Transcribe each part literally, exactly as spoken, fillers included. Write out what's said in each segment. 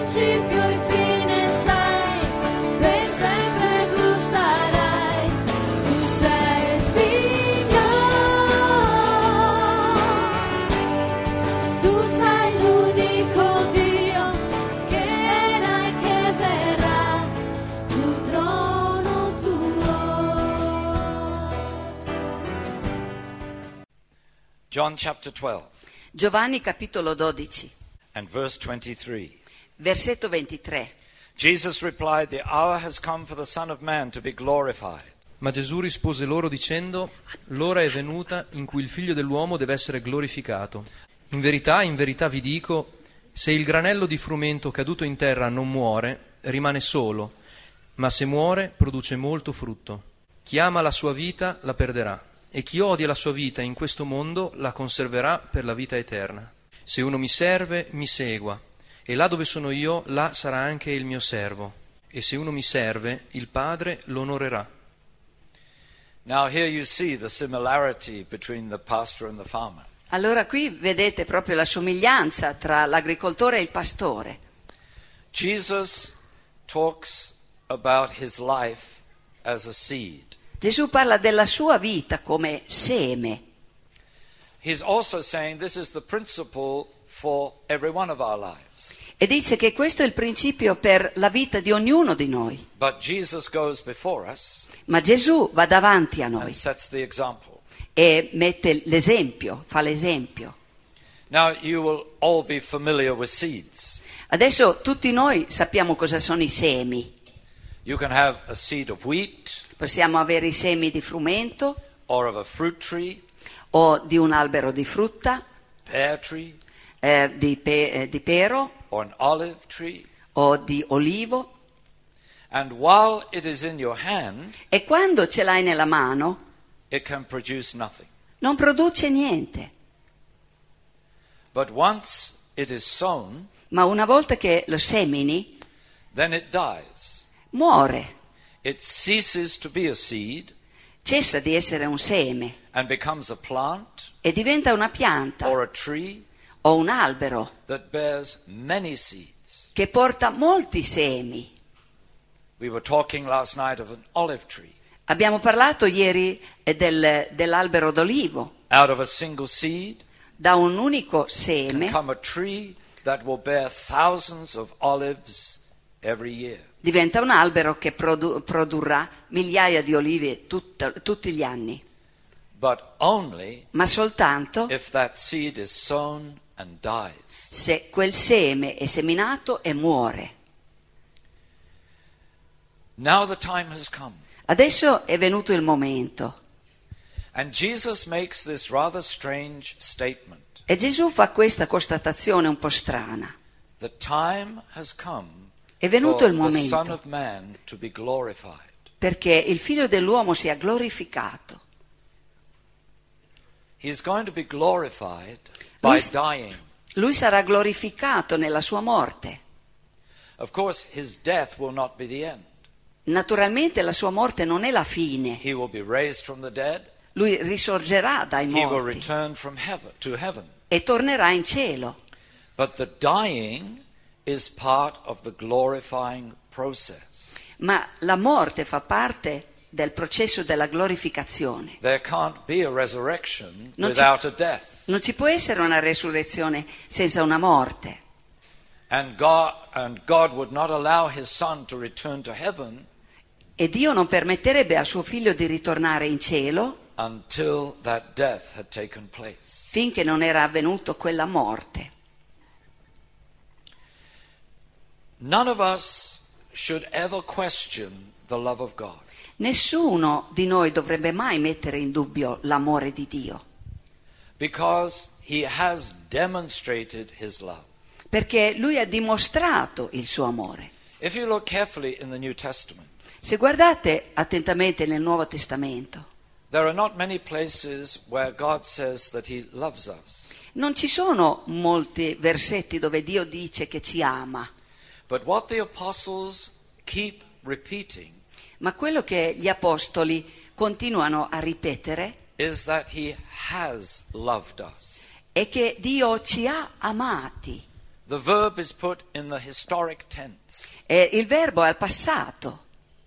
principio e fine sai, per sempre tu sarai, tu sei il Signore, tu sei l'unico Dio che era e che verrà sul trono tuo. John chapter twelve Giovanni capitolo dodici, and verse twenty-three. versetto ventitré. Jesus replied, "The hour has come for the Son of Man to be glorified." Ma Gesù rispose loro dicendo: l'ora è venuta in cui il Figlio dell'uomo deve essere glorificato. In verità, in verità vi dico, se il granello di frumento caduto in terra non muore, rimane solo, ma se muore produce molto frutto. Chi ama la sua vita la perderà, e chi odia la sua vita in questo mondo la conserverà per la vita eterna. Se uno mi serve, mi segua, e là dove sono io, là sarà anche il mio servo. E se uno mi serve, il Padre lo onorerà. Now here you see the similarity between the pastor and the farmer. Allora qui vedete proprio la somiglianza tra l'agricoltore e il pastore. Jesus talks about his life as a seed. Gesù parla della sua vita come seme. He's also saying this is the principle for every one of our lives. E dice che questo è il principio per la vita di ognuno di noi. But Jesus goes before us Ma Gesù va davanti a and noi sets the example. e mette l'esempio, fa l'esempio. Now you will all be familiar with seeds. Adesso tutti noi sappiamo cosa sono i semi. You can have a seed of wheat Possiamo avere i semi di frumento or of a fruit tree, o di un albero di frutta, pear tree, eh, di, pe- eh, di pero or an olive tree. o di olivo. And while it is in your hand, E quando ce l'hai nella mano it can produce nothing. non produce niente. But once it is sown, Ma una volta che lo semini, then it dies. muore, It ceases to be a seed cessa di essere un seme and becomes a plant e diventa una pianta or a tree o un albero that bears many seeds. che porta molti semi. We were talking last night of an olive tree. Abbiamo parlato ieri eh, del- dell'albero d'olivo. Out of a single seed Da un unico can seme come a tree that will bear thousands of olives every year. diventa un albero che produ- produrrà migliaia di olive tutta- tutti gli anni. But only Ma soltanto if that seed is sown and dies. se quel seme è seminato e muore. Now the time has come. Adesso è venuto il momento. And Jesus makes this rather strange statement. E Gesù fa questa constatazione un po' strana. The time has come È venuto for il the Son momento of Man to be glorified. perché il Figlio dell'uomo sia glorificato. He's going to be glorified by Lui, dying. lui sarà glorificato nella sua morte. Of course, his death will not be the end. Naturalmente la sua morte non è la fine. He will be raised from the dead. Lui risorgerà dai He will morti return from heaven to heaven. e tornerà in cielo. But the dying is part of the glorifying process. Ma la morte fa parte del processo della glorificazione. There can't be a resurrection Non ci- without a death. Non ci può essere una resurrezione senza una morte. And God, and God would not allow his son to return to heaven E Dio non permetterebbe a suo figlio di ritornare in cielo until that death had taken place. finché non era avvenuto quella morte. None of us should ever question the love of God. Nessuno di noi dovrebbe mai mettere in dubbio l'amore di Dio, Because he has demonstrated his love. perché Lui ha dimostrato il suo amore. If you look carefully in the New Testament, Se guardate attentamente nel Nuovo Testamento, there are not many places where God says that he loves us. non ci sono molti versetti dove Dio dice che ci ama, But what the apostles keep repeating ma quello che gli apostoli continuano a ripetere is that he has loved us. è che Dio ci ha amati. The verb is put in the historic tense. E il verbo è al passato.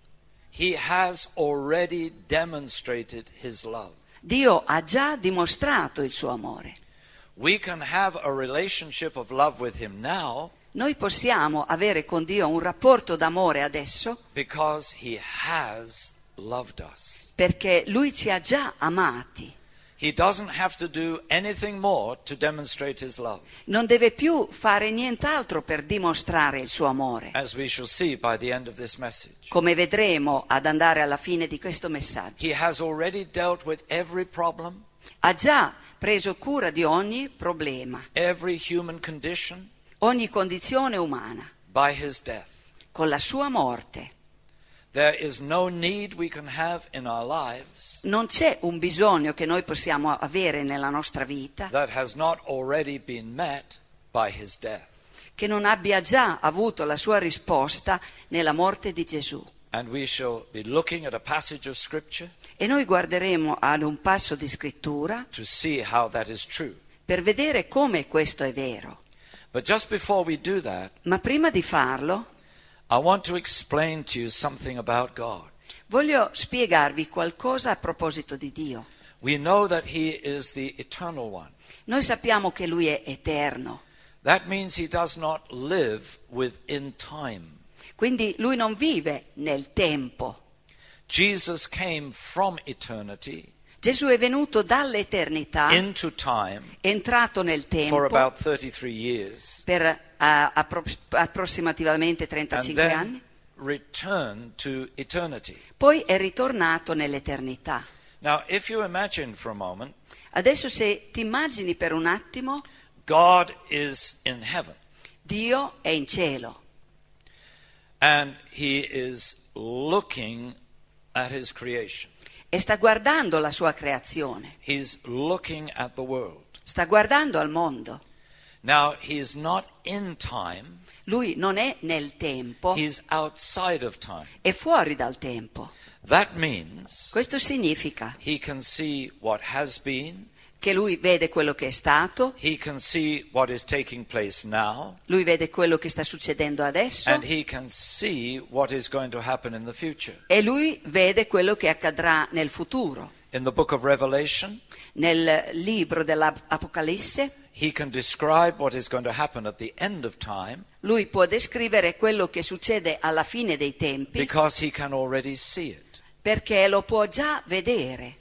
He has already demonstrated his love. Dio ha già dimostrato il suo amore. We can have a relationship of love with him now Noi possiamo avere con Dio un rapporto d'amore adesso because he has loved us. perché Lui ci ha già amati. He doesn't have to do anything more to demonstrate his love, Non deve più fare nient'altro per dimostrare il suo amore, as we shall see by the end of this message. come vedremo ad andare alla fine di questo messaggio. He has already dealt with every problem, Ha già preso cura di ogni problema, every human condition ogni condizione umana, by his death. con la sua morte. There is no need we can have in our lives Non c'è un bisogno che noi possiamo avere nella nostra vita that has not already been met by his death. che non abbia già avuto la sua risposta nella morte di Gesù. And we shall be looking at a passage of scripture E noi guarderemo ad un passo di scrittura to see how that is true. per vedere come questo è vero. But just before we do that, Ma prima di farlo, I want to explain to you something about God. voglio spiegarvi qualcosa a proposito di Dio. We know that he is the eternal one. Noi sappiamo che Lui è eterno, That means he does not live within time. quindi Lui non vive nel tempo. Jesus came from eternity Gesù è venuto dall'eternità, into time è entrato nel for tempo about thirty-three years per uh, appro- approssimativamente and trentacinque anni, then returned to eternity. poi è ritornato nell'eternità. Now, if you imagine for a moment, Adesso se ti immagini per un attimo, God is in heaven Dio è in cielo and he is looking at his creation. e sta guardando la sua creazione, He's looking at the world. sta guardando al mondo. Now, he's not in time, Lui non è nel tempo, he's outside of time. è fuori dal tempo. That means Questo significa he can see what has been, che lui vede quello che è stato, he can see what is taking place now, lui vede quello che sta succedendo adesso and he can see what is going to happen in the future. e lui vede quello che accadrà nel futuro. In the book of Revelation, Nel libro dell'Apocalisse he can describe what is going to happen at the end of time lui può descrivere quello che succede alla fine dei tempi because he can already see it. perché lo può già vedere.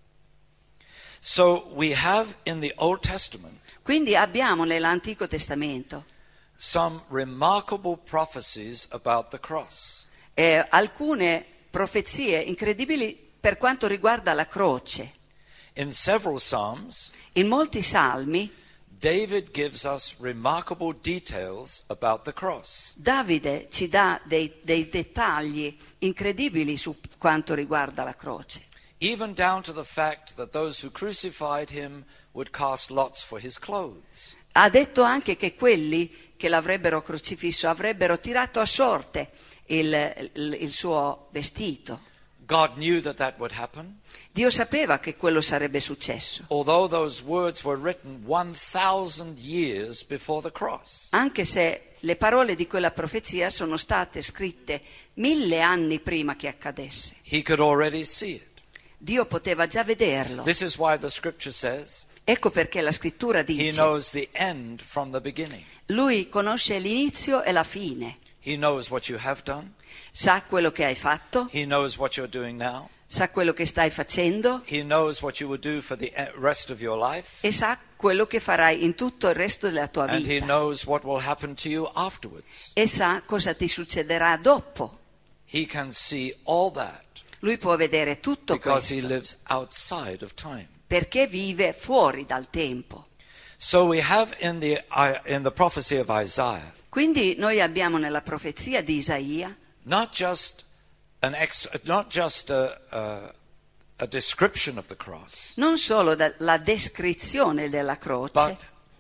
So we have in the Old Testament Quindi abbiamo nell'Antico Testamento some remarkable prophecies about the cross. eh, alcune profezie incredibili per quanto riguarda la croce. In several Psalms, In molti salmi David gives us remarkable details about the cross. Davide ci dà dei, dei dettagli incredibili su quanto riguarda la croce, Even down to the fact that those who crucified him would cast lots for his clothes. ha detto anche che quelli che l'avrebbero crocifisso avrebbero tirato a sorte il, il, il suo vestito. God knew that that would happen, Dio sapeva che quello sarebbe successo, although those words were written one thousand years before the cross. anche se le parole di quella profezia sono state scritte mille anni prima che accadesse. He could already see it. Dio poteva già vederlo. This is why the scripture says Ecco perché la scrittura he dice: knows the end from the beginning. Lui conosce l'inizio e la fine, He knows what you have done. sa quello che hai fatto, He knows what you're doing now. sa quello che stai facendo He knows what you will do for the rest of your life. e sa quello che farai in tutto il resto della tua And he vita knows what will happen to you afterwards. e sa cosa ti succederà dopo. He can see all that Lui può vedere tutto because he questo lives outside of time. perché vive fuori dal tempo. So we have in the uh, in the prophecy of Isaiah Quindi noi abbiamo nella profezia di Isaia not just an ex, not just a, a, a description of the cross, non solo da- la descrizione della croce, but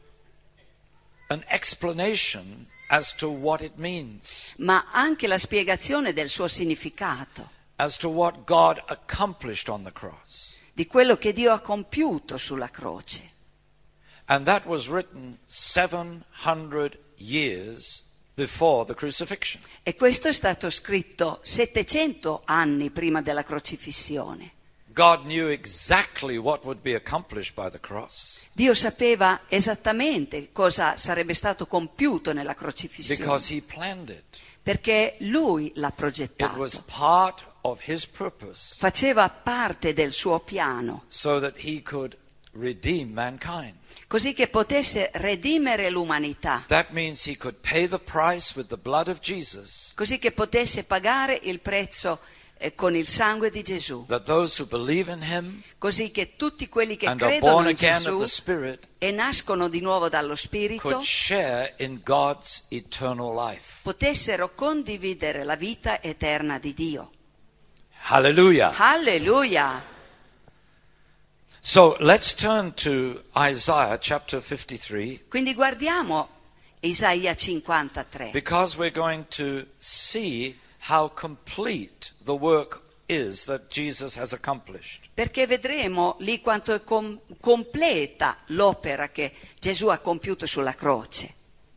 an explanation as to what it means, ma anche la spiegazione del suo significato, as to what God accomplished on the cross. di quello che Dio ha compiuto sulla croce. And that was written seven hundred years before the crucifixion. E questo è stato scritto settecento anni prima della crocifissione. God knew exactly what would be accomplished by the cross Dio sapeva esattamente cosa sarebbe stato compiuto nella crocifissione, because he planned it. perché Lui l'ha It was progettato. part of his purpose Faceva parte del suo piano, so that he could redeem mankind. così che potesse redimere l'umanità, That means he could pay the price with the blood of Jesus, così che potesse pagare il prezzo eh, con il sangue di Gesù, that those who believe in him così che tutti quelli che and are credono born in again of Gesù the Spirit e nascono di nuovo dallo Spirito could share in God's eternal life. potessero condividere la vita eterna di Dio. Hallelujah. Alleluia! So let's turn to Isaiah chapter fifty-three, Quindi guardiamo Isaia cinquantatré, because we're going to see how complete the work is that Jesus has accomplished. perché vedremo lì quanto è com- completa l'opera che Gesù ha compiuto sulla croce.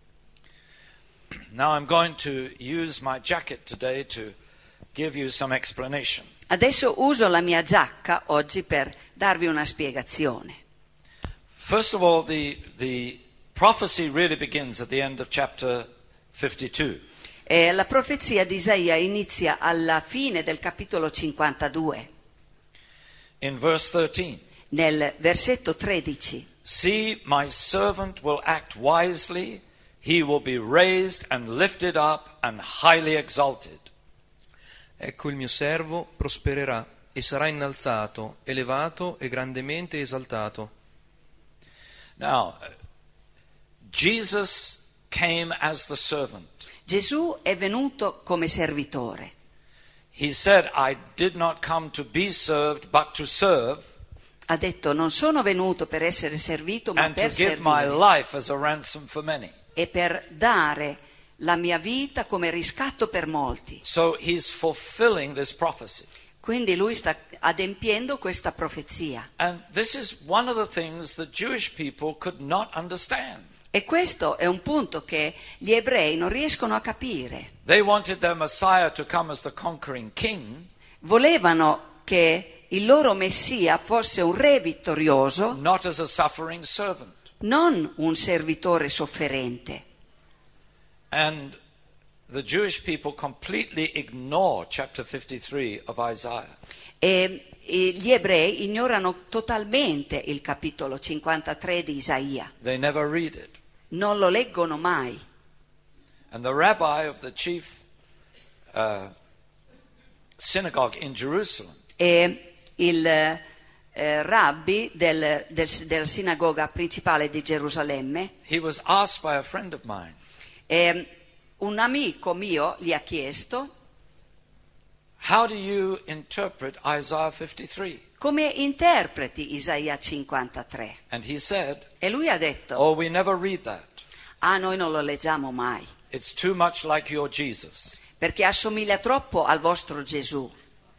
Now I'm going to use my jacket today to give you some explanation. Adesso uso la mia giacca oggi per darvi una spiegazione. First of all, the, the prophecy really begins at the end of chapter fifty-two. E la profezia di Isaia inizia alla fine del capitolo cinquantadue, In verse thirteen, nel versetto tredici. see, my servant will act wisely, he will be raised and lifted up and highly exalted. Ecco il mio servo prospererà e sarà innalzato, elevato e grandemente esaltato. Now, uh, Jesus came as the servant. Gesù è venuto come servitore. He said, I did not come to be served, but to serve, Ha detto: non sono venuto per essere servito, ma and to per give my servire life as a ransom for many. e per dare la mia vita come riscatto per molti. So he's fulfilling this prophecy. Quindi lui sta adempiendo questa profezia. And this is one of the things the Jewish people could not understand. E questo è un punto che gli ebrei non riescono a capire. They wanted their Messiah to come as the conquering king, Volevano che il loro Messia fosse un re vittorioso, not as a suffering servant. non un servitore sofferente. And the Jewish people completely ignore chapter fifty-three of Isaiah. E, e gli ebrei ignorano totalmente il capitolo cinquantatré di Isaia. They never read it. Non lo leggono mai. And the rabbi of the chief uh, synagogue in Jerusalem, E il eh, rabbi del, del, della sinagoga principale di Gerusalemme, he was asked by a friend of mine, eh, un amico mio gli ha chiesto: how do you interpret Isaiah fifty-three? come interpreti Isaia cinquantatré? And he said, E lui ha detto: oh, we never read that. ah, noi non lo leggiamo mai, It's too much like your Jesus. perché assomiglia troppo al vostro Gesù.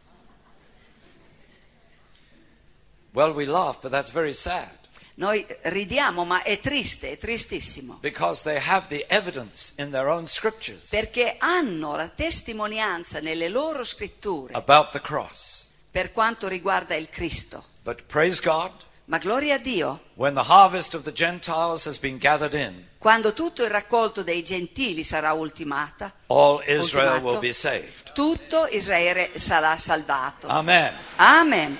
Well, we laugh, but that's very sad, Noi ridiamo, ma è triste, è tristissimo, because they have the evidence in their own scriptures perché hanno la testimonianza nelle loro scritture about the cross. per quanto riguarda il Cristo. But praise God, Ma gloria a Dio, when the harvest of the Gentiles has been gathered in, quando tutto il raccolto dei gentili sarà ultimata, all Israel ultimato, will be saved. tutto Israele sarà salvato. Amen. Amen.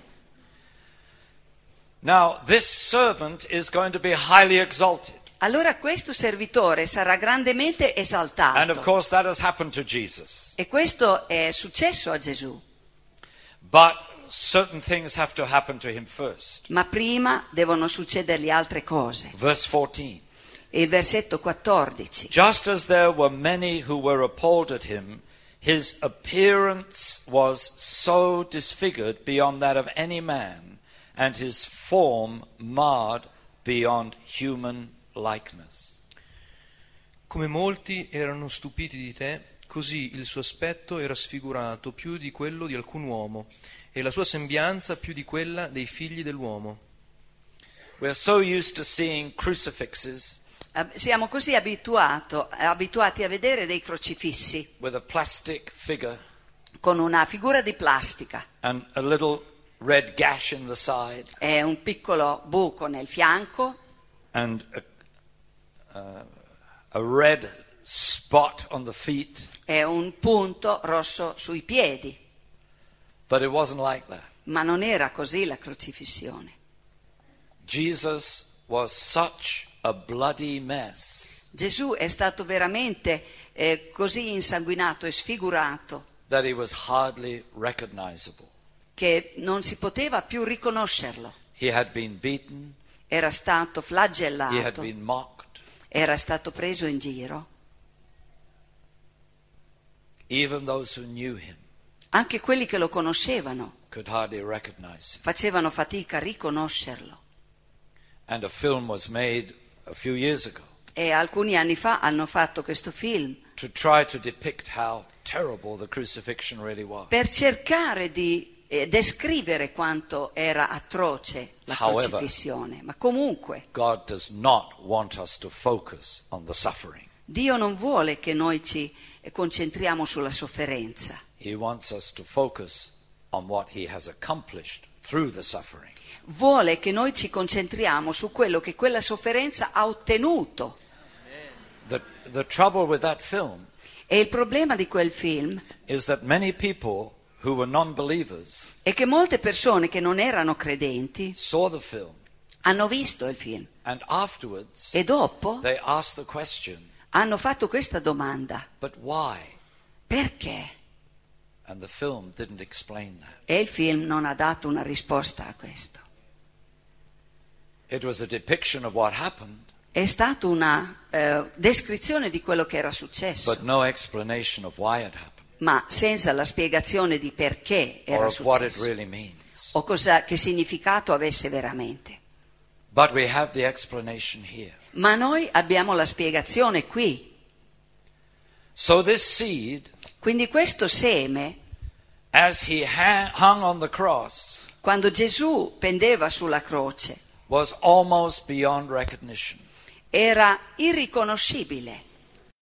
Now, this servant is going to be highly exalted. Allora questo servitore sarà grandemente And of esaltato. course, that has happened to Jesus. E questo è successo a Gesù. But certain things have to happen to him first. Ma prima devono succedergli altre cose. Verse fourteen. Il versetto quattordici. Just as there were many who were appalled at him, his appearance was so disfigured beyond that of any man, and his form marred beyond human likeness. Come molti erano stupiti di te, così il suo aspetto era sfigurato più di quello di alcun uomo, e la sua sembianza più di quella dei figli dell'uomo. We're so used to seeing crucifixes Ab- Siamo così abituato- abituati a vedere dei crocifissi with a plastic figure con una figura di plastica and a little red gash in the side e un piccolo buco nel fianco and a, uh, a red spot on the feet. e un punto rosso sui piedi. But it wasn't like that. Ma non era così la crocifissione. Jesus was such a bloody mess Gesù è stato veramente eh, così insanguinato e sfigurato that he was hardly recognizable. che non si poteva più riconoscerlo. He had been beaten, Era stato he had flagellato, been mocked. era stato preso in giro. Even those who knew him Anche quelli che lo conoscevano could hardly recognize him. facevano fatica a riconoscerlo. And a film was made a few years ago E alcuni anni fa hanno fatto questo film to try to depict how terrible the crucifixion really was. per cercare di eh, descrivere quanto era atroce la However, crocifissione. Ma comunque God does not want us to focus on the suffering. Dio non vuole che noi ci eh, concentriamo sulla sofferenza. He wants us to focus on what he has accomplished through the suffering. Vuole che noi ci concentriamo su quello che quella sofferenza ha ottenuto. The, the trouble with that film E il problema di quel film is that many people who were non-believers è che molte persone che non erano credenti saw the film hanno visto il film and afterwards e dopo they asked the question, hanno fatto questa domanda: but why? perché? And the film didn't explain that. E il film non ha dato una risposta a questo. It was a depiction of what happened, È stata una eh, descrizione di quello che era successo, but no explanation of why it happened ma senza la spiegazione di perché or era of what it successo really means. o cosa, che significato avesse veramente. But we have the explanation here. Ma noi abbiamo la spiegazione qui. So this seed, Quindi questo seme, as he ha- hung on the cross, quando Gesù pendeva sulla croce, was almost beyond recognition. era irriconoscibile.